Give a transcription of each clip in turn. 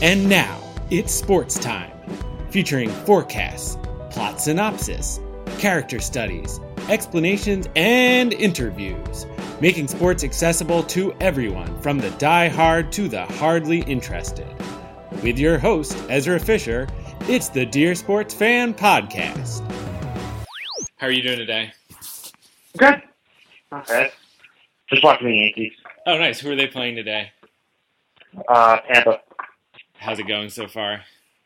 And now, it's sports time, featuring forecasts, plot synopsis, character studies, explanations, and interviews, making sports accessible to everyone from the die-hard to the hardly interested. With your host, Ezra Fisher, it's the Dear Sports Fan Podcast. How are you doing today? Good. Okay. Just watching the Yankees. Oh, nice. Who are they playing today? Tampa. How's it going so far?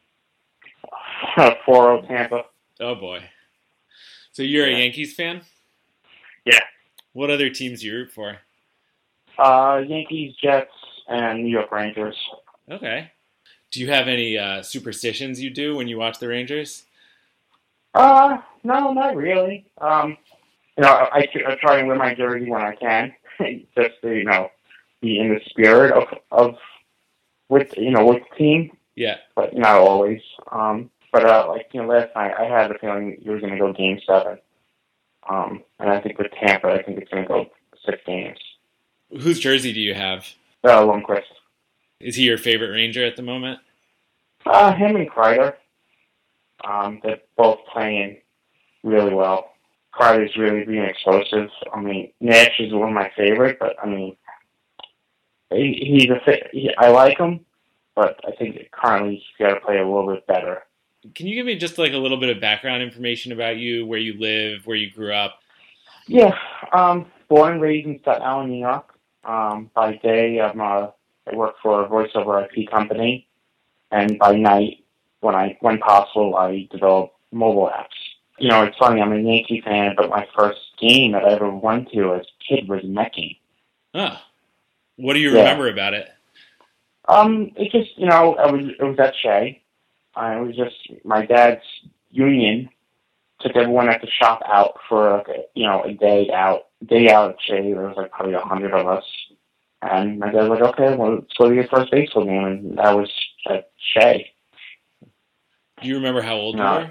4-0 Tampa. Oh, boy. So you're a Yankees fan? Yeah. What other teams do you root for? Yankees, Jets, and New York Rangers. Okay. Do you have any superstitions you do when you watch the Rangers? No, not really. I try and wear my jersey when I can, just to, be in the spirit of with the team. Yeah. But not always. Last night I had the feeling you were going to go Game 7. And I think with Tampa, I think it's going to go 6 games. Whose jersey do you have? Lundqvist. Is he your favorite Ranger at the moment? Him and Kreider. They're both playing really well. Kreider's really being explosive. Nash is one of my favorite, but I like him, but I think currently he's got to play a little bit better. Can you give me just like a little bit of background information about you, where you live, where you grew up? Yeah, born and raised in Staten Island, New York. By day, I work for a voiceover IP company, and by night, when possible, I develop mobile apps. It's funny, I'm a Yankee fan, but my first game that I ever went to as a kid was a Met game. Oh. What do you remember about it? It just, it was at Shea. It was just my dad's union took everyone at the shop out for a day out at Shea. There was probably 100 of us. And my dad was like, okay, well, let's go to your first baseball game. And that was at Shea. Do you remember how old you were?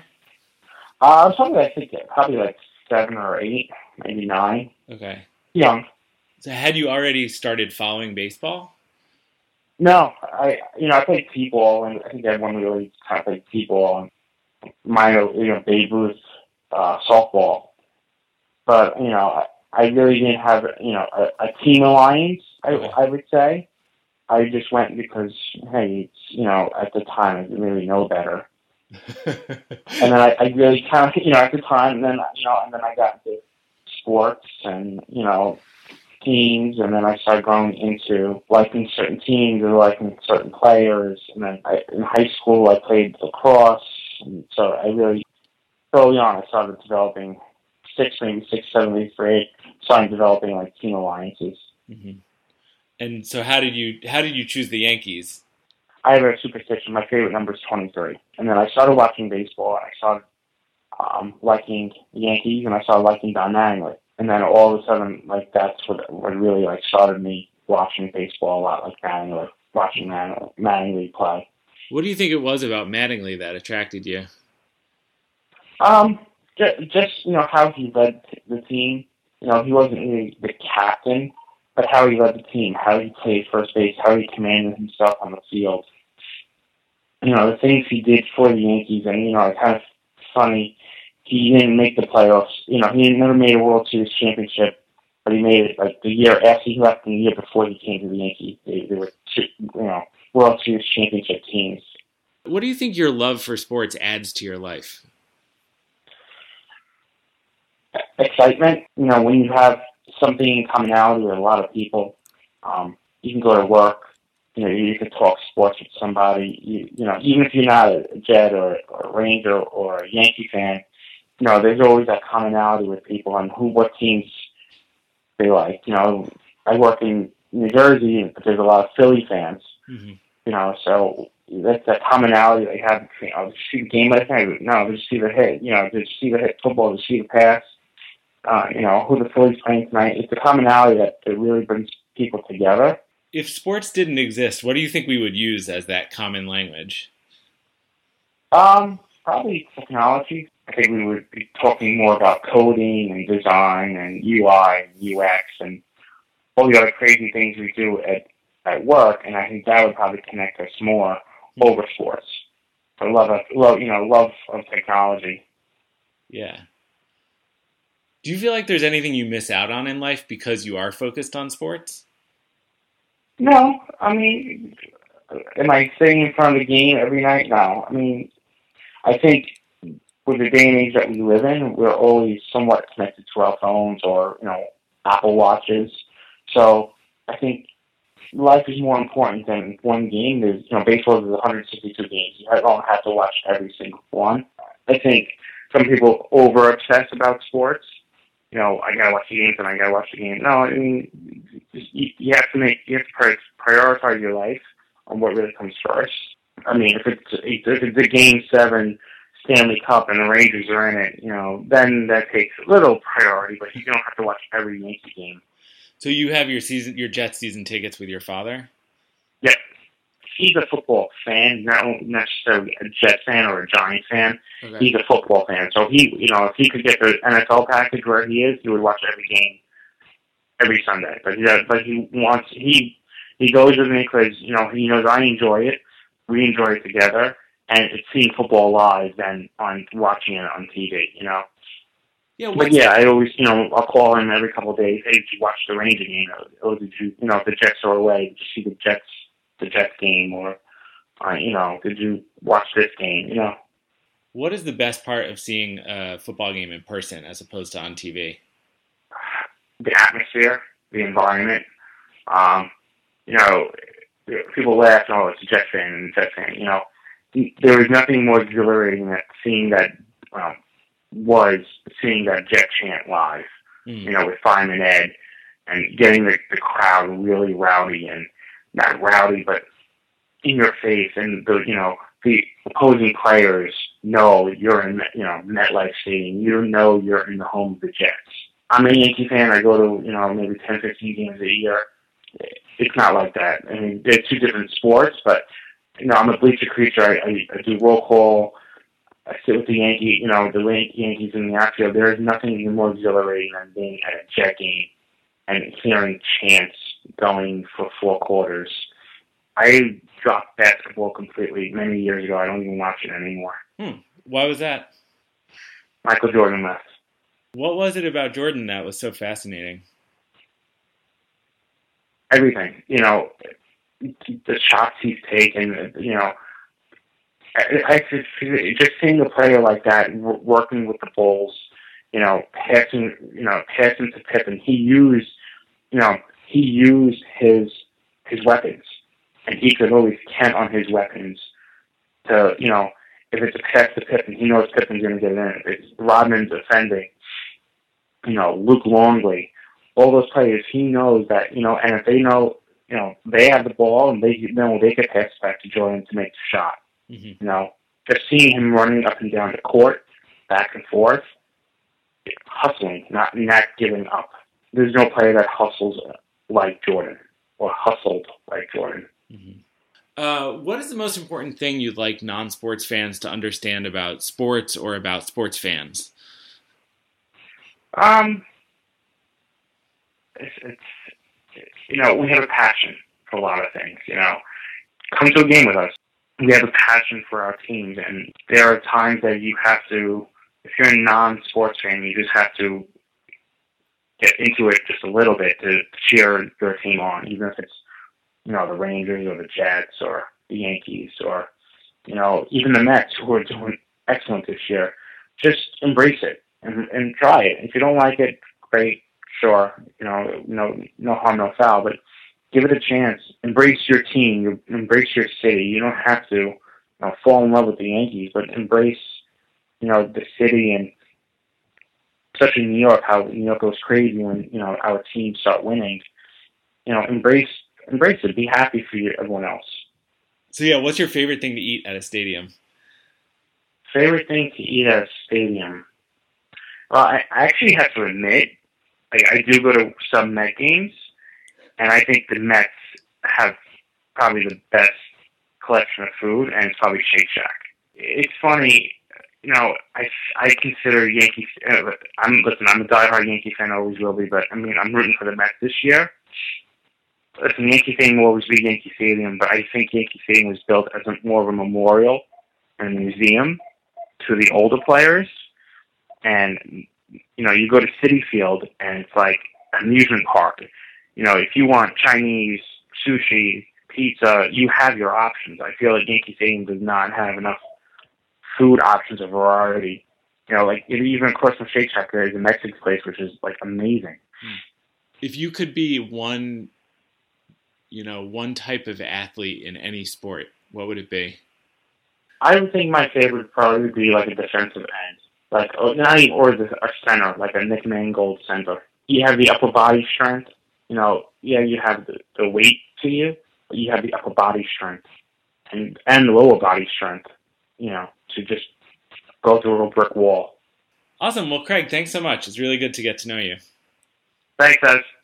Probably 7 or 8, maybe 9. Okay. Young. So had you already started following baseball? No, I played T-ball, and I think everyone really kind of played T-ball. And minor, Babe Ruth, softball. But, I really didn't have, a team alliance, I would say. I just went because, hey, at the time I didn't really know better. And then I really kind of, at the time, and then I got into sports and, teams, and then I started growing into liking certain teams and liking certain players. And then in high school, I played lacrosse, and so I really, early on, I started developing 6th, 7th, 8th grade, started developing team alliances. Mm-hmm. And so, how did you choose the Yankees? I have a superstition. My favorite number is 23. And then I started watching baseball, and I started liking the Yankees, and I started liking Don Mattingly. And then all of a sudden, that's what really started me watching baseball a lot, watching Mattingly play. What do you think it was about Mattingly that attracted you? Just how he led the team. He wasn't really the captain, but how he led the team, how he played first base, how he commanded himself on the field. The things he did for the Yankees, and it's kind of funny. He didn't make the playoffs. He never made a World Series championship, but he made it the year after he left and the year before he came to the Yankees. They were two, World Series championship teams. What do you think your love for sports adds to your life? Excitement. When you have something in commonality with a lot of people, you can go to work. You can talk sports with somebody. Even if you're not a Jet or a Ranger or a Yankee fan, there's always that commonality with people on what teams they like. I work in New Jersey, but there's a lot of Philly fans. Mm-hmm. So that's that commonality they have between, did you see the game last night? No, did you see the hit? Did you see the hit football? Did you see the pass? Who the Phillies playing tonight? It's the commonality that really brings people together. If sports didn't exist, what do you think we would use as that common language? Probably technology. I think we would be talking more about coding and design and UI and UX and all the other crazy things we do at work, and I think that would probably connect us more. over sports. I love of technology. Yeah. Do you feel like there's anything you miss out on in life because you are focused on sports? No, I mean, am I sitting in front of the game every night? No. I mean, I think with the day and age that we live in, we're always somewhat connected to our phones or, Apple Watches. So I think life is more important than one game. Baseball is 162 games. You don't have to watch every single one. I think some people over obsess about sports. I gotta watch the games and I gotta watch the game. No, I mean, you have to prioritize your life on what really comes first. I mean, if it's a Game 7 Stanley Cup and the Rangers are in it, then that takes a little priority, but you don't have to watch every Yankee game. So you have your Jets season tickets with your father? Yeah. He's a football fan, not necessarily a Jets fan or a Giants fan. Okay. He's a football fan. So if he could get the NFL package where he is, he would watch every game every Sunday. But he goes with me because, he knows I enjoy it. We enjoy it together. And it's seeing football live than on watching it on TV, Yeah, I always, I'll call him every couple of days. Hey, did you watch the Ranger game? Or did you, if the Jets are away, did you see the Jets game? Or, did you watch this game? What is the best part of seeing a football game in person as opposed to on TV? The atmosphere, the environment. People laugh, oh, it's a Jets fan. There was nothing more exhilarating than seeing that Jet chant live, with Fireman Ed, and getting the crowd really rowdy, and not rowdy, but in your face, and the opposing players know you're in, MetLife Stadium. You're in the home of the Jets. I'm a Yankee fan. I go to, maybe 10, 15 games a year. It's not like that. I mean, they're two different sports, but I'm a bleacher creature. I do roll call. I sit with the Yankees in the outfield. There is nothing even more exhilarating than being at a Jet game and hearing chants going for 4 quarters. I dropped basketball completely many years ago. I don't even watch it anymore. Why was that? Michael Jordan left. What was it about Jordan that was so fascinating? Everything. The shots he's taken, I just seeing a player like that working with the Bulls, passing to Pippen. He used his weapons, and he could always count on his weapons to, if it's a pass to Pippen, he knows Pippen's going to get it in. If it's Rodman defending, Luke Longley, all those players, he knows that, and if they know, they have the ball and they know they could pass back to Jordan to make the shot. Mm-hmm. Just seeing him running up and down the court, back and forth, hustling, not giving up. There's no player that hustles like Jordan or hustled like Jordan. Mm-hmm. What is the most important thing you'd like non-sports fans to understand about sports or about sports fans? We have a passion for a lot of things, Come to a game with us. We have a passion for our teams, and there are times that you have to, if you're a non-sports fan, you just have to get into it just a little bit to cheer your team on, even if it's, the Rangers or the Jets or the Yankees or, even the Mets, who are doing excellent this year. Just embrace it and try it. If you don't like it, great. Sure, no harm, no foul, but give it a chance. Embrace your team. Embrace your city. You don't have to fall in love with the Yankees, but embrace, the city, and especially New York, how New York goes crazy when, our teams start winning. Embrace it. Be happy for everyone else. So, yeah, what's your favorite thing to eat at a stadium? Favorite thing to eat at a stadium? Well, I actually have to admit, I do go to some Met games, and I think the Mets have probably the best collection of food, and it's probably Shake Shack. It's funny, I consider Yankees. I'm a diehard Yankee fan, always will be, but I'm rooting for the Mets this year. listen, Yankee Stadium will always be Yankee Stadium, but I think Yankee Stadium was built as more of a memorial and a museum to the older players. And, you go to Citi Field, and it's like an amusement park. If you want Chinese, sushi, pizza, you have your options. I feel like Yankee Stadium does not have enough food options or variety. Even across from Shake Shack, there's a Mexican place, which is, amazing. If you could be one type of athlete in any sport, what would it be? I would think my favorite would probably be, a defensive end. Or a center, like a Nick Mangold center. You have the upper body strength. You have the weight to you, but you have the upper body strength and the lower body strength, to just go through a brick wall. Awesome. Well, Craig, thanks so much. It's really good to get to know you. Thanks, guys.